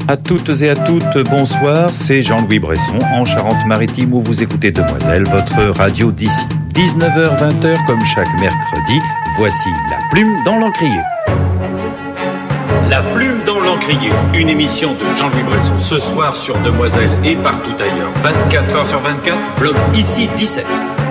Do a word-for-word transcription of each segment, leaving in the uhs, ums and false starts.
À toutes et à toutes, bonsoir, c'est Jean-Louis Bresson en Charente-Maritime où vous écoutez Demoiselle, votre radio d'ici. dix-neuf heures vingt comme chaque mercredi, voici La Plume dans l'Encrier. La Plume dans l'Encrier, une émission de Jean-Louis Bresson ce soir sur Demoiselle et partout ailleurs, vingt-quatre heures sur vingt-quatre, bloc ici dix-sept.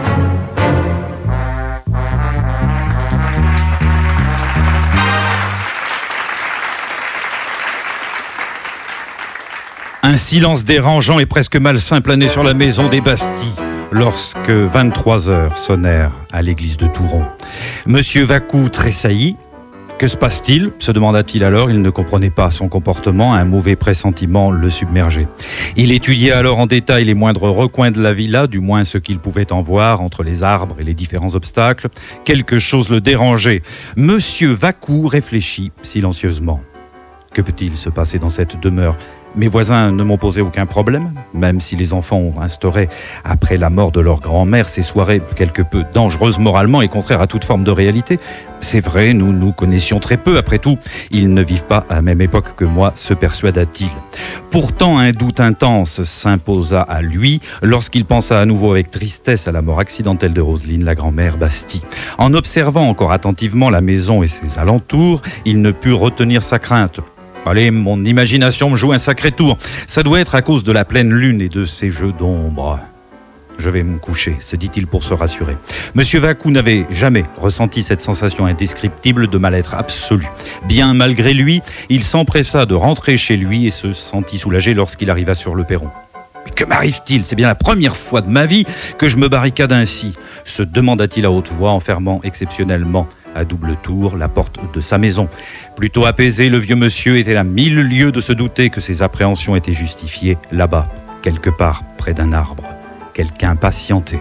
Un silence dérangeant et presque malsain planait sur la maison des Bastilles lorsque vingt-trois heures sonnèrent à l'église de Touron. Monsieur Vacou tressaillit. Que se passe-t-il ? Se demanda-t-il alors. Il ne comprenait pas son comportement. Un mauvais pressentiment le submergeait. Il étudiait alors en détail les moindres recoins de la villa, du moins ce qu'il pouvait en voir entre les arbres et les différents obstacles. Quelque chose le dérangeait. Monsieur Vacou réfléchit silencieusement. Que peut-il se passer dans cette demeure ? Mes voisins ne m'ont posé aucun problème, même si les enfants ont instauré, après la mort de leur grand-mère, ces soirées quelque peu dangereuses moralement et contraires à toute forme de réalité. C'est vrai, nous nous connaissions très peu, après tout. Ils ne vivent pas à la même époque que moi, se persuada-t-il. Pourtant, un doute intense s'imposa à lui lorsqu'il pensa à nouveau avec tristesse à la mort accidentelle de Roselyne, la grand-mère Bastille. En observant encore attentivement la maison et ses alentours, il ne put retenir sa crainte. Allez, mon imagination me joue un sacré tour. Ça doit être à cause de la pleine lune et de ces jeux d'ombre. Je vais me coucher, se dit-il pour se rassurer. Monsieur Vacou n'avait jamais ressenti cette sensation indescriptible de mal-être absolu. Bien malgré lui, il s'empressa de rentrer chez lui et se sentit soulagé lorsqu'il arriva sur le perron. Mais que m'arrive-t-il ? C'est bien la première fois de ma vie que je me barricade ainsi, se demanda-t-il à haute voix en fermant exceptionnellement à double tour la porte de sa maison. Plutôt apaisé, le vieux monsieur était à mille lieues de se douter que ses appréhensions étaient justifiées là-bas, quelque part près d'un arbre. Quelqu'un patientait.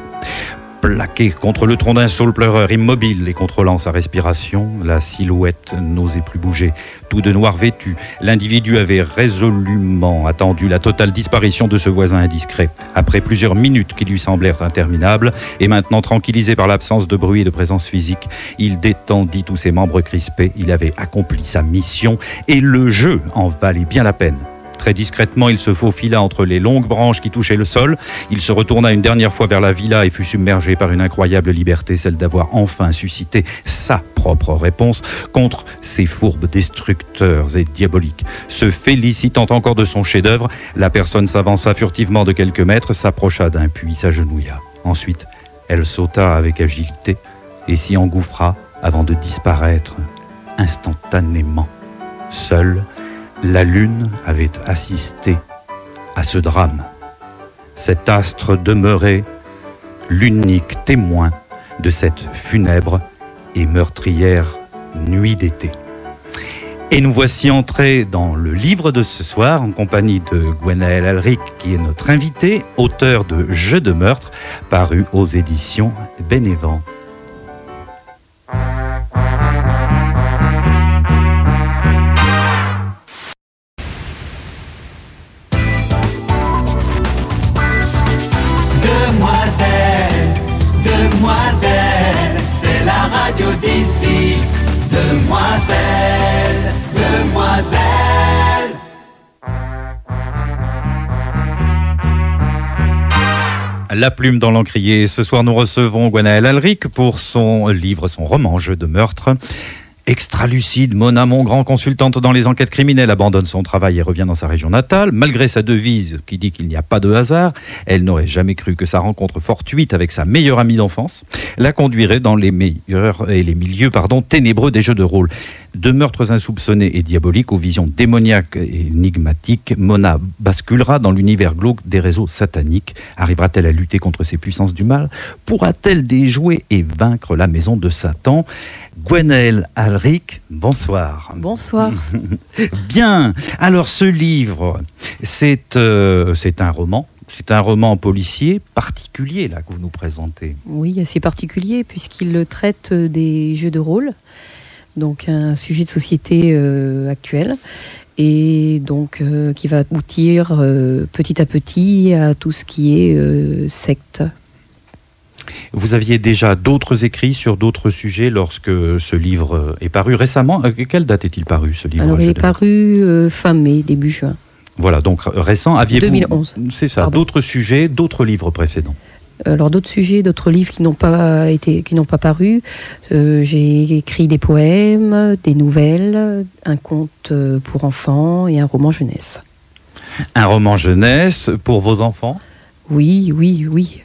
Plaqué contre le tronc d'un saule pleureur, immobile et contrôlant sa respiration, la silhouette n'osait plus bouger. Tout de noir vêtu, l'individu avait résolument attendu la totale disparition de ce voisin indiscret. Après plusieurs minutes qui lui semblèrent interminables, et maintenant tranquillisé par l'absence de bruit et de présence physique, il détendit tous ses membres crispés. Il avait accompli sa mission et le jeu en valait bien la peine. Très discrètement, il se faufila entre les longues branches qui touchaient le sol. Il se retourna une dernière fois vers la villa et fut submergé par une incroyable liberté, celle d'avoir enfin suscité sa propre réponse contre ces fourbes destructeurs et diaboliques. Se félicitant encore de son chef-d'œuvre, la personne s'avança furtivement de quelques mètres, s'approcha d'un puits, s'agenouilla. Ensuite, elle sauta avec agilité et s'y engouffra avant de disparaître instantanément. Seule, la lune avait assisté à ce drame. Cet astre demeurait l'unique témoin de cette funèbre et meurtrière nuit d'été. Et nous voici entrés dans le livre de ce soir en compagnie de Gwenaël Alric, qui est notre invité, auteur de Jeux de meurtre, paru aux éditions Bénévent. C'est la radio d'ici. Demoiselle, demoiselle. La Plume dans l'Encrier. Ce soir, nous recevons Gwenaël Alric pour son livre, son roman Jeux de meurtre. Extra-lucide, Mona Mongrand, consultante dans les enquêtes criminelles, abandonne son travail et revient dans sa région natale. Malgré sa devise qui dit qu'il n'y a pas de hasard, elle n'aurait jamais cru que sa rencontre fortuite avec sa meilleure amie d'enfance la conduirait dans les meilleurs et les milieux pardon, ténébreux des jeux de rôle. De meurtres insoupçonnés et diaboliques aux visions démoniaques et énigmatiques, Mona basculera dans l'univers glauque des réseaux sataniques. Arrivera-t-elle à lutter contre ces puissances du mal ? Pourra-t-elle déjouer et vaincre la maison de Satan ? Gwenaël Alric, bonsoir. Bonsoir. Bien, alors ce livre, c'est, euh, c'est un roman. C'est un roman policier particulier là que vous nous présentez. Oui, assez particulier puisqu'il traite des jeux de rôle, donc un sujet de société euh, actuel, et donc euh, qui va aboutir euh, petit à petit à tout ce qui est euh, secte. Vous aviez déjà d'autres écrits sur d'autres sujets lorsque ce livre est paru récemment. Quelle date est-il paru, ce livre ? Alors, il est paru euh, fin mai, début juin. Voilà, donc récent. Aviez-vous, deux mille onze. C'est ça, Pardon. d'autres sujets, d'autres livres précédents? Alors d'autres sujets, d'autres livres qui n'ont pas été, qui n'ont pas paru. Euh, j'ai écrit des poèmes, des nouvelles, un conte pour enfants et un roman jeunesse. Un roman jeunesse pour vos enfants? Oui, oui, oui.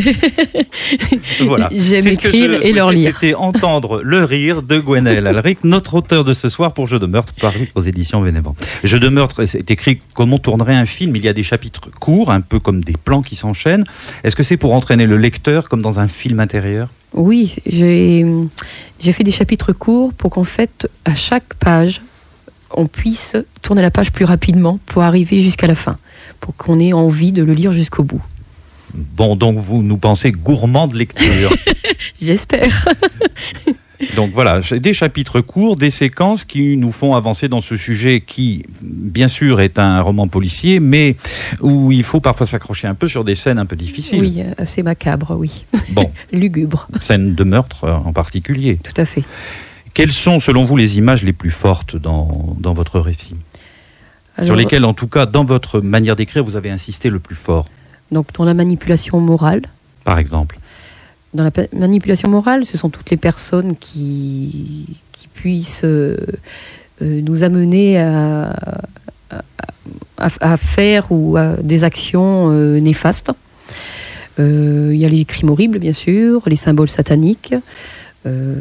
Voilà. J'aime C'est ce que écrire je et leur souhaitais, lire. C'était entendre le rire de Gwenaëlle Alric, notre auteur de ce soir pour Jeux de meurtre, paru aux éditions Bénévent. Jeux de meurtre, c'est écrit comme on tournerait un film. Il y a des chapitres courts, un peu comme des plans qui s'enchaînent. Est-ce que c'est pour entraîner le lecteur comme dans un film intérieur? Oui, j'ai, j'ai fait des chapitres courts pour qu'en fait, à chaque page, on puisse tourner la page plus rapidement pour arriver jusqu'à la fin, pour qu'on ait envie de le lire jusqu'au bout. Bon, donc vous nous pensez gourmand de lecture. J'espère. Donc voilà, des chapitres courts, des séquences qui nous font avancer dans ce sujet qui, bien sûr, est un roman policier, mais où il faut parfois s'accrocher un peu sur des scènes un peu difficiles. Oui, assez macabre, oui. Bon, Lugubre, scènes de meurtre euh, en particulier. tout à fait. Quelles sont, selon vous, les images les plus fortes dans, dans votre récit? Alors, Sur lesquelles, en tout cas, dans votre manière d'écrire, vous avez insisté le plus fort, donc, dans la manipulation morale, par exemple? dans la pa- manipulation morale, ce sont toutes les personnes qui, qui puissent euh, euh, nous amener à, à, à- à faire ou à des actions euh, néfastes. Euh, Il y a les crimes horribles, bien sûr, les symboles sataniques. euh,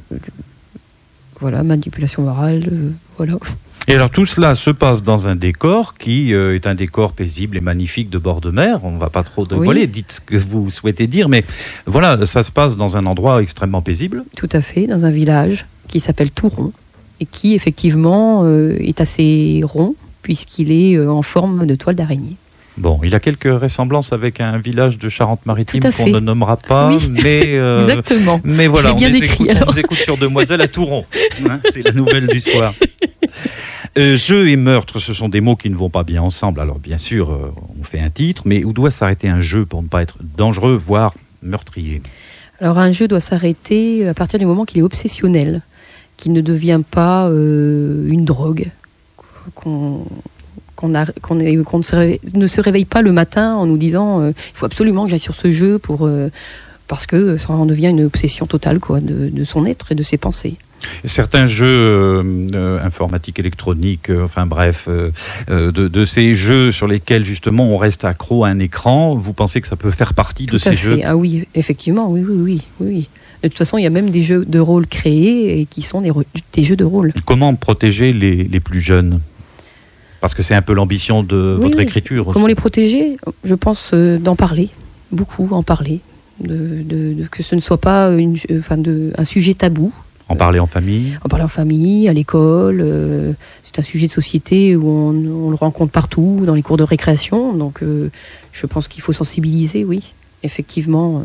voilà, manipulation morale, euh, voilà. Et alors tout cela se passe dans un décor qui euh, est un décor paisible et magnifique de bord de mer. On ne va pas trop dévoiler, Oui. dites ce que vous souhaitez dire, mais voilà, ça se passe dans un endroit extrêmement paisible. Tout à fait, dans un village qui s'appelle Touron et qui effectivement euh, est assez rond puisqu'il est euh, en forme de toile d'araignée. Bon, il a quelques ressemblances avec un village de Charente-Maritime Tout à qu'on fait. ne nommera pas, Oui. mais, euh, Exactement. mais voilà, Je l'ai on, bien les décrit, écoute, on alors. vous écoute sur Demoiselle à Touron. Hein, c'est la nouvelle du soir. Euh, jeu et meurtre, ce sont des mots qui ne vont pas bien ensemble. Alors bien sûr, euh, on fait un titre, mais où doit s'arrêter un jeu pour ne pas être dangereux, voire meurtrier? Alors un jeu doit s'arrêter à partir du moment qu'il est obsessionnel, qu'il ne devient pas euh, une drogue, qu'on, qu'on, a- qu'on est- qu'on ne, se réveille, ne se réveille pas le matin en nous disant euh, il faut absolument que j'aille sur ce jeu pour, euh, parce que ça en devient une obsession totale quoi, de, de son être et de ses pensées. Certains jeux euh, euh, informatiques, électroniques, euh, enfin bref, euh, euh, de, de ces jeux sur lesquels justement on reste accro à un écran, vous pensez que ça peut faire partie Tout de à ces fait. jeux? Ah oui, effectivement, oui, oui, oui, oui, oui. De toute façon, il y a même des jeux de rôle créés et qui sont des, re- des jeux de rôle. Comment protéger les, les plus jeunes? Parce que c'est un peu l'ambition de Oui, votre oui. écriture aussi. Comment les protéger? Je pense euh, d'en parler, beaucoup en parler, de, de- de- que ce ne soit pas une, euh, enfin de, un sujet tabou. En parler en famille? En parler en famille, à l'école, euh, c'est un sujet de société où on, on le rencontre partout, dans les cours de récréation, donc euh, je pense qu'il faut sensibiliser, oui, effectivement.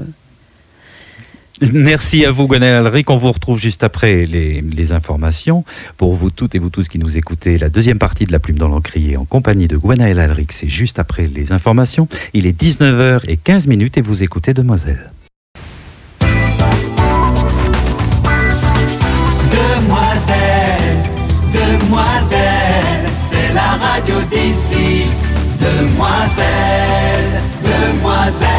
euh. Merci à vous, Gwenaëlle Alric. On vous retrouve juste après les, les informations. Pour vous toutes et vous tous qui nous écoutez, la deuxième partie de La Plume dans l'Encrier en compagnie de Gwenaëlle Alric, c'est juste après les informations. Il est dix-neuf heures quinze et vous écoutez Demoiselle. Demoiselle, demoiselle, c'est la radio d'ici. Demoiselle, demoiselle.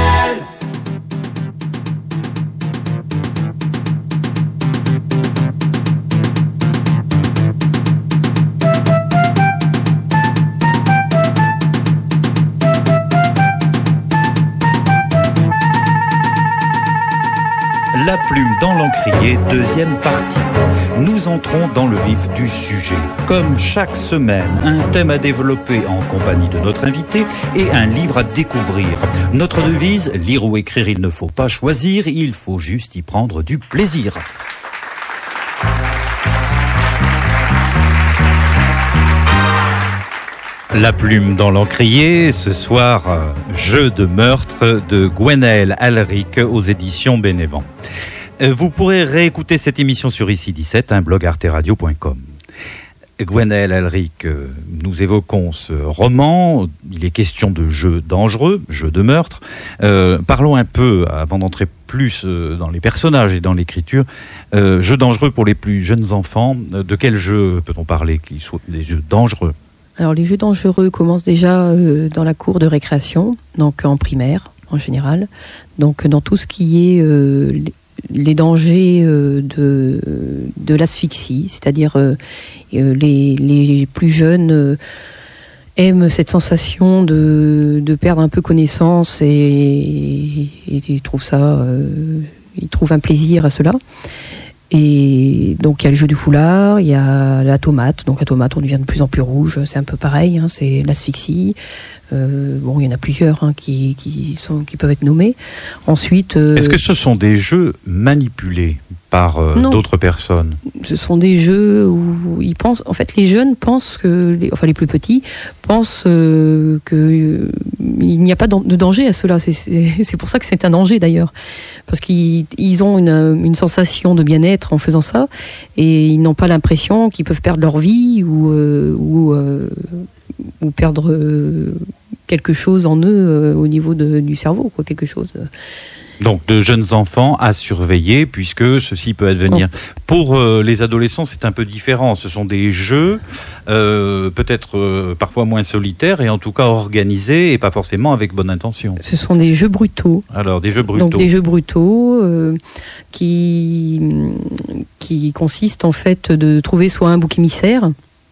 La Plume dans l'Encrier, deuxième partie. Nous entrons dans le vif du sujet. Comme chaque semaine, un thème à développer en compagnie de notre invité et un livre à découvrir. Notre devise, lire ou écrire, il ne faut pas choisir, il faut juste y prendre du plaisir. La Plume dans l'Encrier, ce soir, euh, jeu de meurtre de Gwenaëlle Alric aux éditions Bénévent. Euh, Vous pourrez réécouter cette émission sur ici dix-sept, un blog arte radio point com. Gwenaëlle Alric, euh, nous évoquons ce roman. Il est question de jeu dangereux, jeu de meurtre. Euh, parlons un peu, avant d'entrer plus euh, dans les personnages et dans l'écriture, euh, jeu dangereux pour les plus jeunes enfants. Euh, de quel jeu peut-on parler qui soit des jeux dangereux? Alors les jeux dangereux commencent déjà euh, dans la cour de récréation, donc en primaire en général. Donc dans tout ce qui est euh, les, les dangers euh, de, de l'asphyxie, c'est-à-dire euh, les, les plus jeunes euh, aiment cette sensation de, de perdre un peu connaissance et, et, et ils trouvent ça, euh, ils trouvent un plaisir à cela. Et donc il y a le jeu du foulard, il y a la tomate. Donc la tomate, on devient de plus en plus rouge, c'est un peu pareil, hein, c'est l'asphyxie. Euh, bon, il y en a plusieurs hein, qui, qui, sont, qui peuvent être nommés. Ensuite, euh, est-ce que ce sont des jeux manipulés par euh, d'autres personnes? Ce sont des jeux où ils pensent. En fait, les jeunes pensent que, les, enfin les plus petits pensent euh, que euh, il n'y a pas de danger à cela. C'est, c'est, c'est pour ça que c'est un danger d'ailleurs, parce qu'ils ils ont une, une sensation de bien-être en faisant ça, et ils n'ont pas l'impression qu'ils peuvent perdre leur vie ou euh, ou, euh, ou perdre euh, quelque chose en eux euh, au niveau de, du cerveau, quoi, quelque chose. Donc de jeunes enfants à surveiller, puisque ceci peut advenir. Oh. Pour euh, les adolescents, c'est un peu différent. Ce sont des jeux euh, peut-être euh, parfois moins solitaires et en tout cas organisés et pas forcément avec bonne intention. Ce sont des jeux brutaux. Alors des jeux brutaux. Donc des jeux brutaux euh, qui, qui consistent en fait de trouver soit un bouc émissaire,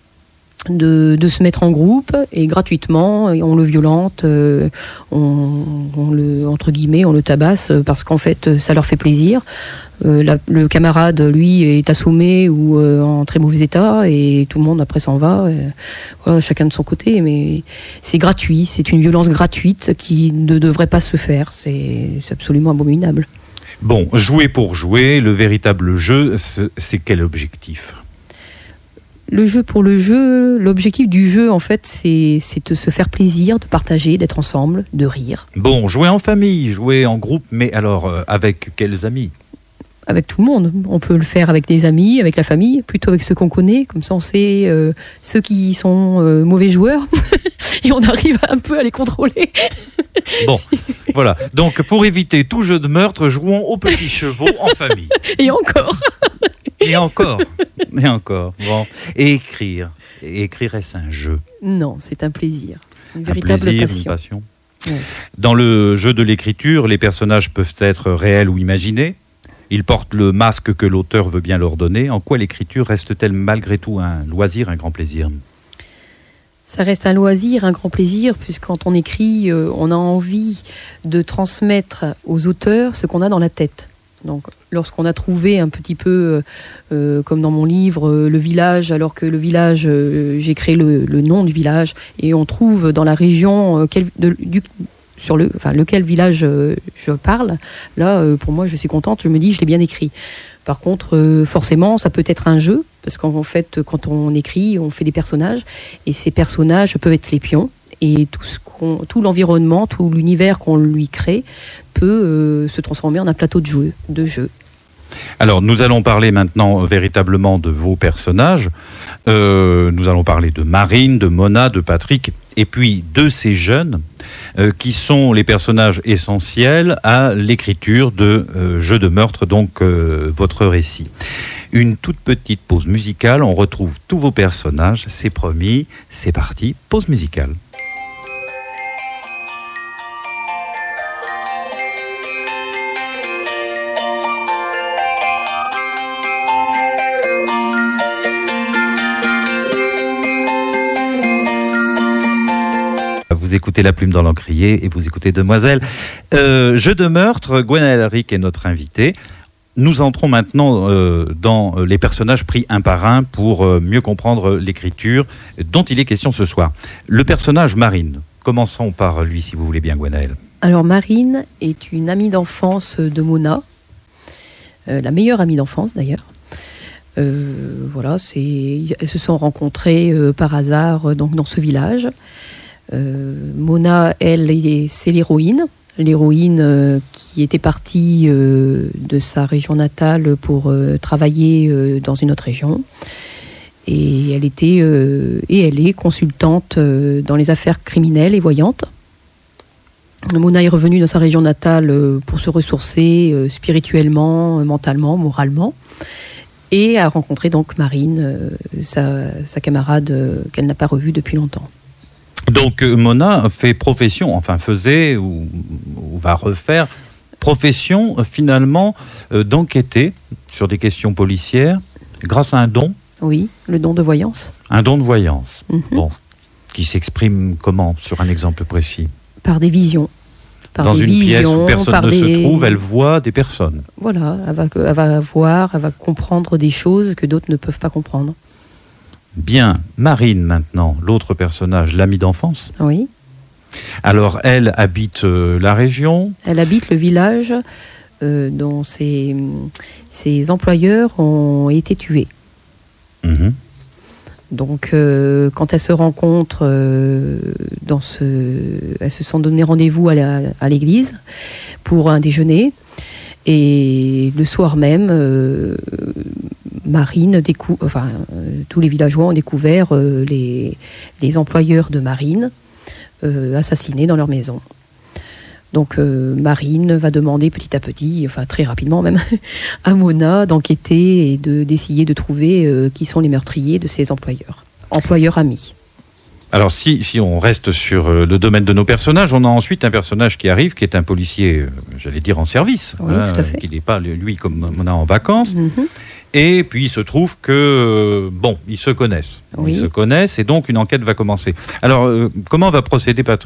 De, de se mettre en groupe et gratuitement on le violente, euh, on, on le entre guillemets on le tabasse parce qu'en fait ça leur fait plaisir. Euh, la, le camarade lui est assommé ou euh, en très mauvais état et tout le monde après s'en va. Et, voilà, chacun de son côté, mais c'est gratuit, c'est une violence gratuite qui ne devrait pas se faire. C'est, c'est absolument abominable. Bon, jouer pour jouer, le véritable jeu, c'est quel objectif ? Le jeu pour le jeu, l'objectif du jeu, en fait, c'est, c'est de se faire plaisir, de partager, d'être ensemble, de rire. Bon, jouer en famille, jouer en groupe, mais alors, euh, avec quels amis ? Avec tout le monde. On peut le faire avec des amis, avec la famille, plutôt avec ceux qu'on connaît. Comme ça, on sait euh, ceux qui sont euh, mauvais joueurs et on arrive un peu à les contrôler. Bon, voilà. Donc, pour éviter tout jeu de meurtre, jouons aux petits chevaux en famille. Et encore. Et encore. Et encore. Bon. Et écrire. Et écrire, est-ce un jeu ? Non, c'est un plaisir. Une un véritable plaisir, passion. Une passion. Ouais. Dans le jeu de l'écriture, les personnages peuvent être réels ou imaginés. Ils portent le masque que l'auteur veut bien leur donner. En quoi l'écriture reste-t-elle malgré tout un loisir, un grand plaisir ? Ça reste un loisir, un grand plaisir, puisque quand on écrit, euh, on a envie de transmettre aux auteurs ce qu'on a dans la tête. Donc, lorsqu'on a trouvé un petit peu, euh, comme dans mon livre, euh, le village, alors que le village, euh, j'ai créé le, le nom du village, et on trouve dans la région euh, quel, de, du, sur le, enfin, lequel village euh, je parle, là, euh, pour moi, je suis contente, je me dis, je l'ai bien écrit. Par contre, euh, forcément, ça peut être un jeu, parce qu'en fait, quand on écrit, on fait des personnages, et ces personnages peuvent être les pions, et tout, ce qu'on, tout l'environnement, tout l'univers qu'on lui crée peut euh, se transformer en un plateau de jeu, de jeu. Alors, nous allons parler maintenant euh, véritablement de vos personnages. Euh, nous allons parler de Marine, de Mona, de Patrick, et puis de ces jeunes euh, qui sont les personnages essentiels à l'écriture de euh, Jeux de meurtre, donc euh, votre récit. Une toute petite pause musicale, on retrouve tous vos personnages, c'est promis, c'est parti, pause musicale. Vous écoutez La Plume dans l'Encrier et vous écoutez Demoiselle. Euh, Jeu de meurtre, Gwenaëlle Rick est notre invitée. Nous entrons maintenant euh, dans les personnages pris un par un pour euh, mieux comprendre l'écriture dont il est question ce soir. Le personnage Marine, commençons par lui si vous voulez bien, Gwenaëlle. Alors Marine est une amie d'enfance de Mona, euh, la meilleure amie d'enfance d'ailleurs. Euh, voilà, c'est, elles se sont rencontrées euh, par hasard euh, donc dans ce village. Euh, Mona, elle, est, c'est l'héroïne, l'héroïne euh, qui était partie euh, de sa région natale pour euh, travailler euh, dans une autre région. Et elle était euh, et elle est consultante euh, dans les affaires criminelles et voyante. Mona est revenue dans sa région natale euh, pour se ressourcer euh, spirituellement, euh, mentalement, moralement. et a rencontré donc Marine, euh, sa, sa camarade euh, qu'elle n'a pas revue depuis longtemps. Donc euh, Mona fait profession, enfin faisait ou, ou va refaire profession euh, finalement euh, d'enquêter sur des questions policières grâce à un don. Oui, le don de voyance. Un don de voyance. Mm-hmm. Bon, qui s'exprime comment sur un exemple précis? Par des visions. Par Dans des une visions, pièce où personne par ne des... se trouve, elle voit des personnes. Voilà, elle va, elle va voir, elle va comprendre des choses que d'autres ne peuvent pas comprendre. Bien, Marine maintenant, l'autre personnage, l'amie d'enfance. Oui. Alors elle habite euh, la région. Elle habite le village euh, dont ses, ses employeurs ont été tués. Mmh. Donc, euh, quand elles se rencontrent, euh, dans ce, elles se sont donné rendez-vous à, la, à l'église pour un déjeuner. Et le soir même, euh, Marine décou- enfin, euh, tous les villageois ont découvert euh, les, les employeurs de Marine euh, assassinés dans leur maison. Donc euh, Marine va demander petit à petit, enfin très rapidement même, à Mona d'enquêter et de, d'essayer de trouver euh, qui sont les meurtriers de ses employeurs, employeurs amis. Alors si, si on reste sur euh, le domaine de nos personnages, on a ensuite un personnage qui arrive, qui est un policier, euh, j'allais dire en service, Oui, hein, tout à fait. qui n'est pas lui comme Mona en vacances. Mm-hmm. Et puis il se trouve que, euh, bon, ils se connaissent. Oui. Ils se connaissent et donc une enquête va commencer. Alors, euh, comment va procéder Patrick ?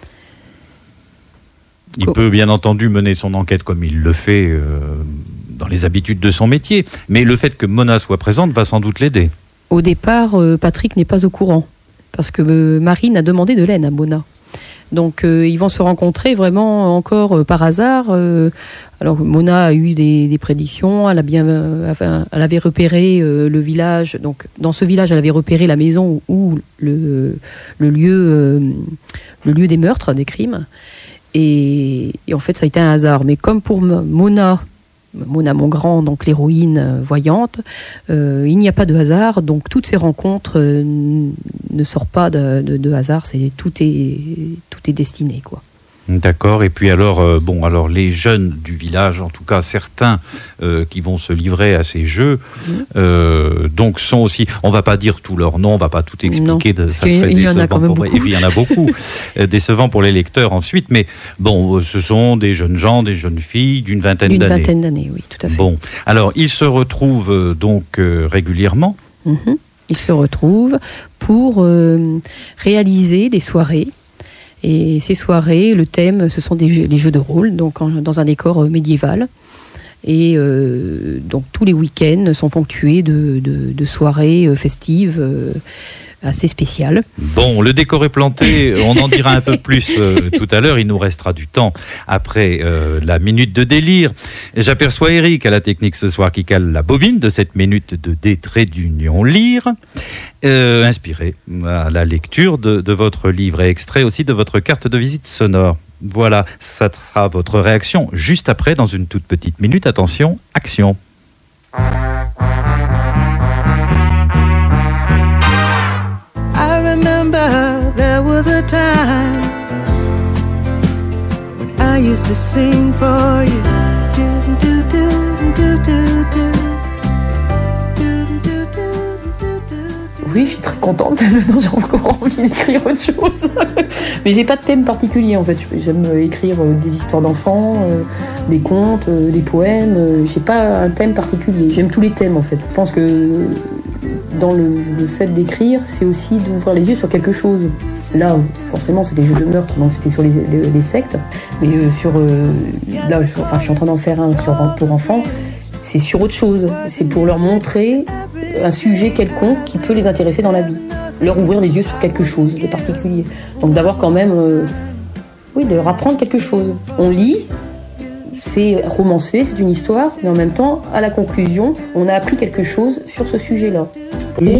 Il peut bien entendu mener son enquête comme il le fait euh, dans les habitudes de son métier, mais le fait que Mona soit présente va sans doute l'aider. Au départ, euh, Patrick n'est pas au courant, parce que euh, Marine a demandé de l'aide à Mona. Donc euh, ils vont se rencontrer vraiment encore euh, par hasard. Euh, alors Mona a eu des, des prédictions, elle, a bien, euh, enfin, elle avait repéré euh, le village, donc dans ce village elle avait repéré la maison où, où le, le, lieu, euh, le lieu des meurtres, des crimes. Et, et en fait, ça a été un hasard. Mais comme pour Mona, Mona Mongrand, donc l'héroïne euh, voyante, euh, il n'y a pas de hasard. Donc toutes ces rencontres euh, ne sortent pas de, de, de hasard. C'est, tout, est, tout est destiné, quoi. D'accord. Et puis alors, euh, bon, alors les jeunes du village, en tout cas certains euh, qui vont se livrer à ces jeux, mmh. euh, donc sont aussi. On va pas dire tous leurs noms, on va pas tout expliquer. Non, de, ça serait il y en a quand même pour, beaucoup. Et puis il y en a beaucoup, euh, décevant pour les lecteurs ensuite. Mais bon, ce sont des jeunes gens, des jeunes filles d'une vingtaine d'une d'années. D'une vingtaine d'années, oui, tout à fait. Bon, alors ils se retrouvent euh, donc euh, régulièrement. Mmh. Ils se retrouvent pour euh, réaliser des soirées. Et ces soirées, le thème, ce sont des jeux, les jeux de rôle, donc en, dans un décor médiéval. Et euh, donc tous les week-ends sont ponctués de, de, de soirées festives euh, assez spéciales. Bon, le décor est planté, on en dira un peu plus euh, tout à l'heure, il nous restera du temps après euh, la minute de délire. J'aperçois Eric à la technique ce soir qui cale la bobine de cette minute de D trait d'union lire, euh, inspiré à la lecture de, de votre livre et extrait aussi de votre carte de visite sonore. Voilà, ça sera votre réaction juste après dans une toute petite minute. Attention, action. There was a time when I used to sing for you. Do, do, do, do, do, do. Oui, je suis très contente. J'ai encore envie d'écrire autre chose. Mais j'ai pas de thème particulier en fait. J'aime écrire des histoires d'enfants, des contes, des poèmes. J'ai pas un thème particulier. J'aime tous les thèmes en fait. Je pense que dans le, le fait d'écrire, c'est aussi d'ouvrir les yeux sur quelque chose. Là, forcément, c'est des jeux de meurtre, donc c'était sur les, les, les sectes. Mais euh, sur, euh, là, je, enfin, je suis en train d'en faire un sur, pour enfants. C'est sur autre chose. C'est pour leur montrer un sujet quelconque qui peut les intéresser dans la vie. Leur ouvrir les yeux sur quelque chose de particulier. Donc d'avoir quand même, euh, oui, de leur apprendre quelque chose. On lit. C'est romancé, c'est une histoire, mais en même temps, à la conclusion, on a appris quelque chose sur ce sujet-là. Et...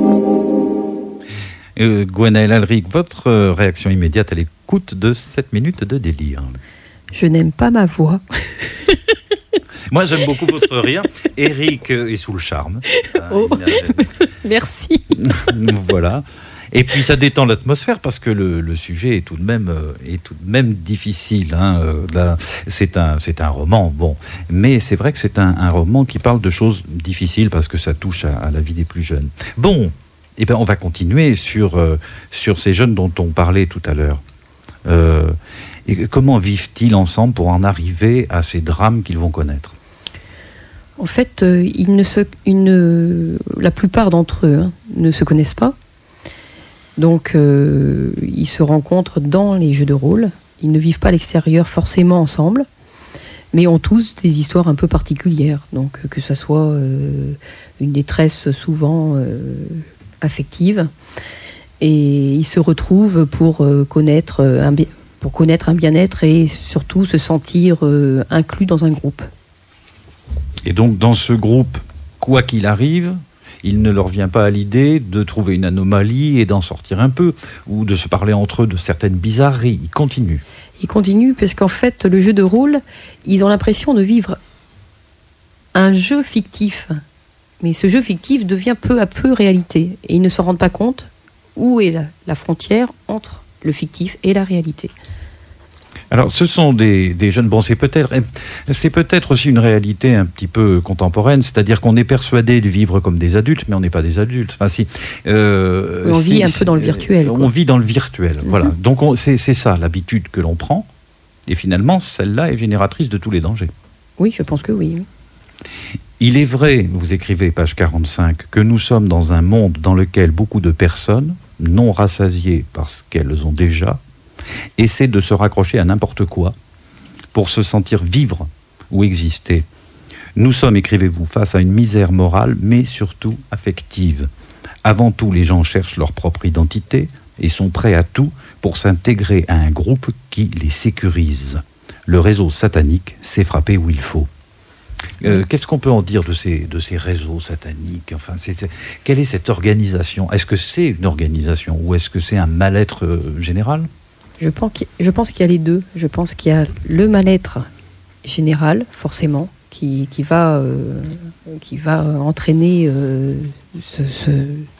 Euh, Gwenaëlle Alric, votre réaction immédiate à l'écoute de cette minute de délire? Je n'aime pas ma voix. Moi, j'aime beaucoup votre rire. Eric est sous le charme. Oh, euh, merci. Voilà. Et puis ça détend l'atmosphère parce que le, le sujet est tout de même, euh, est tout de même difficile. Hein. Euh, là, c'est un, c'est un roman, bon, mais c'est vrai que c'est un, un roman qui parle de choses difficiles parce que ça touche à, à la vie des plus jeunes. Bon, eh ben on va continuer sur euh, sur ces jeunes dont on parlait tout à l'heure. Euh, et comment vivent-ils ensemble pour en arriver à ces drames qu'ils vont connaître ? En fait, euh, ils ne se, ils ne, la plupart d'entre eux hein, ne se connaissent pas. Donc, euh, ils se rencontrent dans les jeux de rôle. Ils ne vivent pas à l'extérieur forcément ensemble, mais ont tous des histoires un peu particulières. Donc, que ce soit euh, une détresse souvent euh, affective. Et ils se retrouvent pour, euh, connaître, un, pour connaître un bien-être et surtout se sentir euh, inclus dans un groupe. Et donc, dans ce groupe, quoi qu'il arrive, il ne leur vient pas à l'idée de trouver une anomalie et d'en sortir un peu, ou de se parler entre eux de certaines bizarreries. Ils continuent. Ils continuent parce qu'en fait, le jeu de rôle, ils ont l'impression de vivre un jeu fictif. Mais ce jeu fictif devient peu à peu réalité. Et ils ne s'en rendent pas compte où est la, la frontière entre le fictif et la réalité. Alors, ce sont des, des jeunes... Bon, c'est peut-être, c'est peut-être aussi une réalité un petit peu contemporaine, c'est-à-dire qu'on est persuadé de vivre comme des adultes, mais on n'est pas des adultes. Enfin, si, euh, on si, vit un peu dans le virtuel. On quoi. vit dans le virtuel, mm-hmm. Voilà. Donc, on, c'est, c'est ça, l'habitude que l'on prend. Et finalement, celle-là est génératrice de tous les dangers. Oui, je pense que oui. Il est vrai, vous écrivez, page quarante-cinq, que nous sommes dans un monde dans lequel beaucoup de personnes, non rassasiées par ce qu'elles ont déjà, essaient de se raccrocher à n'importe quoi pour se sentir vivre ou exister. Nous sommes, écrivez-vous, face à une misère morale, mais surtout affective. Avant tout, les gens cherchent leur propre identité et sont prêts à tout pour s'intégrer à un groupe qui les sécurise. Le réseau satanique s'est frappé où il faut. Euh, qu'est-ce qu'on peut en dire de ces, de ces réseaux sataniques ? Enfin, c'est, c'est, quelle est cette organisation ? Est-ce que c'est une organisation ou est-ce que c'est un mal-être euh, général ? Je pense, qu'il, je pense qu'il y a les deux. Je pense qu'il y a le mal-être général, forcément, qui, qui, va, euh, qui va entraîner euh, ce, ce,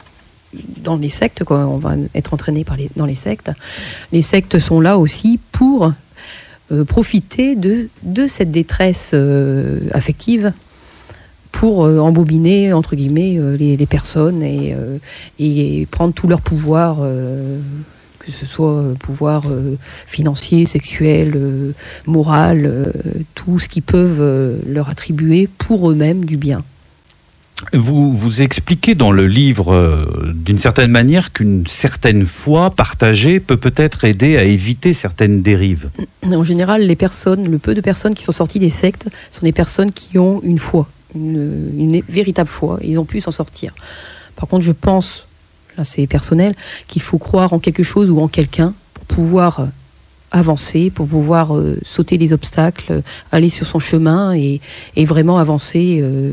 dans les sectes, quoi. On va être entraîné par les, dans les sectes. Les sectes sont là aussi pour euh, profiter de, de cette détresse euh, affective pour euh, embobiner, entre guillemets, euh, les, les personnes et, euh, et prendre tout leur pouvoir euh, que ce soit pouvoir euh, financier, sexuel, euh, moral, euh, tout ce qu'ils peuvent euh, leur attribuer pour eux-mêmes du bien. Vous, vous expliquez dans le livre, euh, d'une certaine manière, qu'une certaine foi partagée peut peut-être aider à éviter certaines dérives. En général, les personnes, le peu de personnes qui sont sorties des sectes sont des personnes qui ont une foi, une, une véritable foi, et ils ont pu s'en sortir. Par contre, je pense... là c'est personnel, qu'il faut croire en quelque chose ou en quelqu'un pour pouvoir euh, avancer, pour pouvoir euh, sauter les obstacles, euh, aller sur son chemin et, et vraiment avancer euh,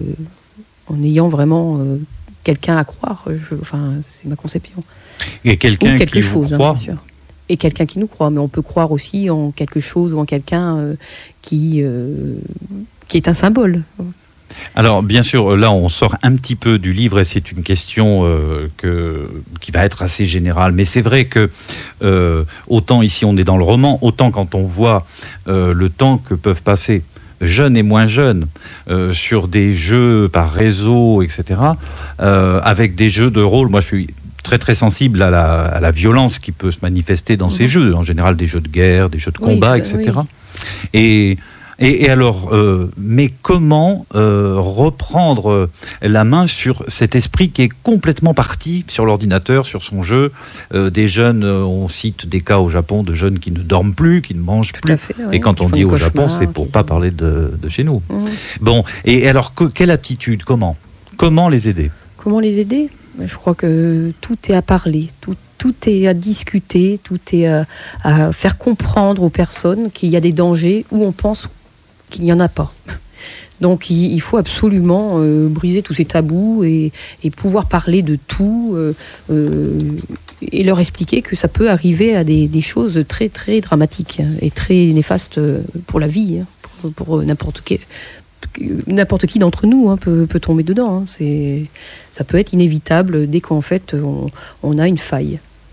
en ayant vraiment euh, quelqu'un à croire. Je, enfin, c'est ma conception. Et quelqu'un ou quelque qui chose, vous croit. hein, bien sûr. Et quelqu'un qui nous croit, mais on peut croire aussi en quelque chose ou en quelqu'un euh, qui, euh, qui est un symbole. Alors, bien sûr, là, on sort un petit peu du livre et c'est une question euh, que, qui va être assez générale. Mais c'est vrai que, euh, autant ici on est dans le roman, autant quand on voit euh, le temps que peuvent passer jeunes et moins jeunes euh, sur des jeux par réseau, et cetera, euh, avec des jeux de rôle. Moi, je suis très très sensible à la, à la violence qui peut se manifester dans mmh. ces jeux. En général, des jeux de guerre, des jeux de combat, oui, et cetera. Oui. Et... Et, et alors, euh, mais comment euh, reprendre la main sur cet esprit qui est complètement parti sur l'ordinateur, sur son jeu euh, des jeunes, euh, on cite des cas au Japon de jeunes qui ne dorment plus, qui ne mangent Tout plus. à fait, ouais, et quand on dit au Japon, c'est pour qui... pas parler de, de chez nous. Mmh. Bon, et alors, que, quelle attitude, comment Comment les aider Comment les aider ? Je crois que tout est à parler, tout, tout est à discuter, tout est à, à faire comprendre aux personnes qu'il y a des dangers où on pense qu'il n'y en a pas. Donc il, il faut absolument euh, briser tous ces tabous et, et pouvoir parler de tout euh, euh, et leur expliquer que ça peut arriver à des, des choses très très dramatiques et très néfastes pour la vie, hein, pour, pour n'importe qui. N'importe qui d'entre nous hein, peut, peut tomber dedans. Hein. C'est, ça peut être inévitable dès qu'en fait on, on a une faille.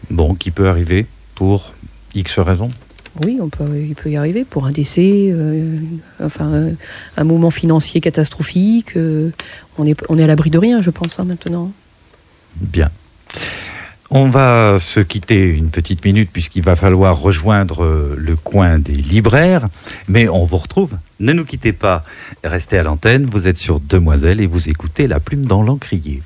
Bon, qui peut arriver pour X raisons. Oui, on peut, il peut y arriver pour un décès, euh, enfin euh, un moment financier catastrophique. Euh, on est, on est à l'abri de rien, je pense, hein, maintenant. Bien. On va se quitter une petite minute puisqu'il va falloir rejoindre le coin des libraires, mais on vous retrouve. Ne nous quittez pas, restez à l'antenne, vous êtes sur Demoiselle et vous écoutez La Plume dans l'Encrier.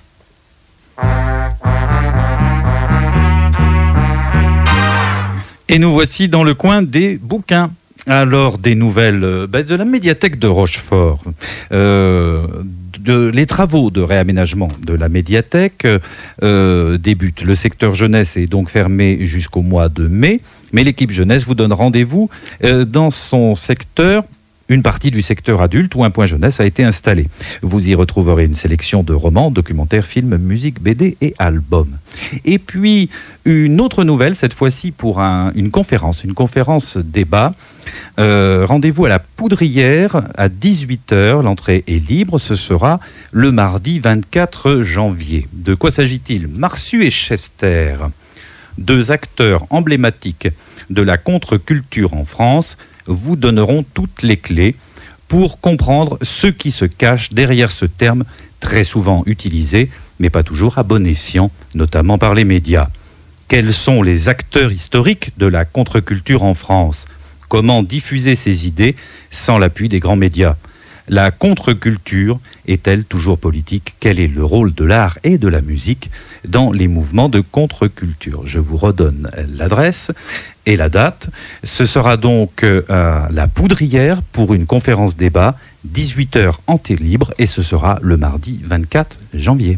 Et nous voici dans le coin des bouquins. Alors, des nouvelles euh, bah, de la médiathèque de Rochefort. Euh, de, les travaux de réaménagement de la médiathèque euh, débutent. Le secteur jeunesse est donc fermé jusqu'au mois de mai, mais l'équipe jeunesse vous donne rendez-vous euh, dans son secteur. Une partie du secteur adulte où un point jeunesse a été installé. Vous y retrouverez une sélection de romans, documentaires, films, musique, B D et albums. Et puis, une autre nouvelle, cette fois-ci pour un, une conférence, une conférence débat. Euh, rendez-vous à la Poudrière à dix-huit heures. L'entrée est libre. Ce sera le mardi vingt-quatre janvier. De quoi s'agit-il ? Marsu et Chester, deux acteurs emblématiques de la contre-culture en France, vous donneront toutes les clés pour comprendre ce qui se cache derrière ce terme très souvent utilisé, mais pas toujours à bon escient, notamment par les médias. Quels sont les acteurs historiques de la contre-culture en France ? Comment diffuser ces idées sans l'appui des grands médias ? La contre-culture est-elle toujours politique ? Quel est le rôle de l'art et de la musique dans les mouvements de contre-culture ? Je vous redonne l'adresse et la date. Ce sera donc à la Poudrière pour une conférence débat, dix-huit heures en télé libre, et ce sera le mardi vingt-quatre janvier.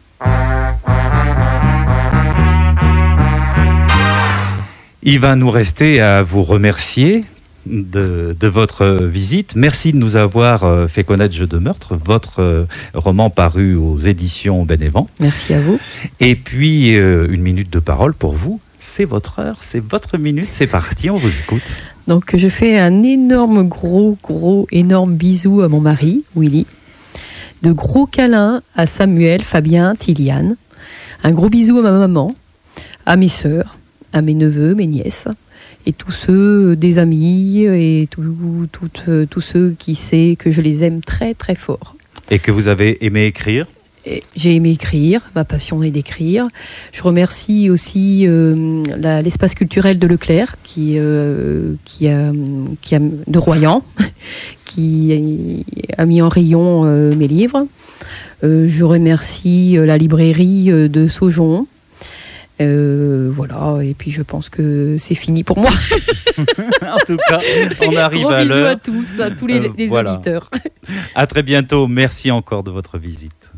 Il va nous rester à vous remercier De, de votre visite. Merci de nous avoir euh, fait connaître Jeu de meurtre, votre euh, roman paru aux éditions Bénévent. Merci à vous. Et puis, euh, une minute de parole pour vous. C'est votre heure, c'est votre minute, c'est parti, on vous écoute. Donc, je fais un énorme, gros, gros, énorme bisou à mon mari, Willy. De gros câlins à Samuel, Fabien, Tiliane. Un gros bisou à ma maman, à mes sœurs, à mes neveux, mes nièces. Et tous ceux, des amis, et tout, tout, euh, tous ceux qui savent que je les aime très très fort. Et que vous avez aimé écrire ? Et j'ai aimé écrire, ma passion est d'écrire. Je remercie aussi euh, la, l'espace culturel de Leclerc, qui, euh, qui, a, qui a, de Royan, qui a mis en rayon euh, mes livres. Euh, je remercie la librairie de Saujon. Euh, voilà, et puis je pense que c'est fini pour moi. En tout cas, on arrive Gros à bisous l'heure. à tous, à tous les, Euh, les voilà. auditeurs. À très bientôt. Merci encore de votre visite.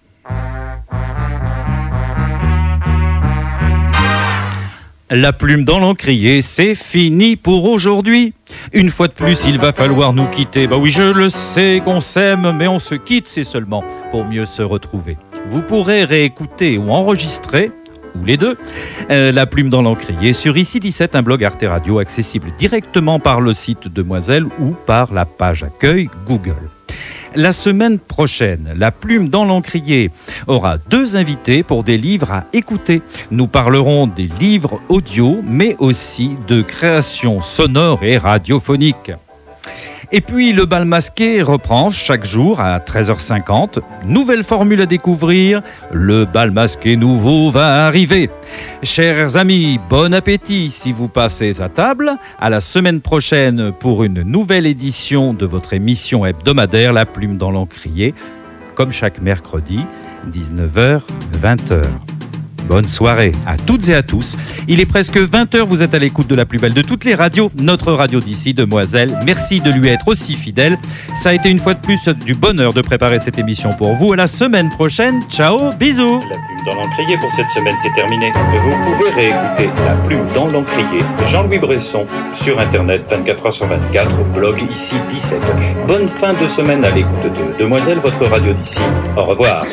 La plume dans l'encrier, c'est fini pour aujourd'hui. Une fois de plus, il va falloir nous quitter. Bah oui, je le sais qu'on s'aime, mais on se quitte, c'est seulement pour mieux se retrouver. Vous pourrez réécouter ou enregistrer, ou les deux, euh, La plume dans l'encrier sur Ici dix-sept, un blog Arte Radio accessible directement par le site Demoiselle ou par la page accueil Google. La semaine prochaine, La plume dans l'encrier aura deux invités pour des livres à écouter. Nous parlerons des livres audio, mais aussi de créations sonores et radiophoniques. Et puis, le bal masqué reprend chaque jour à treize heures cinquante. Nouvelle formule à découvrir. Le bal masqué nouveau va arriver. Chers amis, bon appétit si vous passez à table. À la semaine prochaine pour une nouvelle édition de votre émission hebdomadaire La plume dans l'encrier. Comme chaque mercredi, dix-neuf heures, vingt heures. Bonne soirée à toutes et à tous. Il est presque vingt heures, vous êtes à l'écoute de la plus belle de toutes les radios, notre radio d'ici, Demoiselle. Merci de lui être aussi fidèle. Ça a été une fois de plus du bonheur de préparer cette émission pour vous. À la semaine prochaine. Ciao, bisous. La plume dans l'encrier pour cette semaine, c'est terminé. Vous pouvez réécouter La plume dans l'encrier, Jean-Louis Bresson, sur Internet vingt-quatre heures sur vingt-quatre, au blog Ici dix-sept. Bonne fin de semaine à l'écoute de Demoiselle, votre radio d'ici. Au revoir.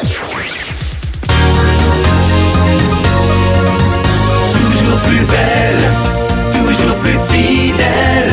Toujours plus belle, toujours plus fidèle.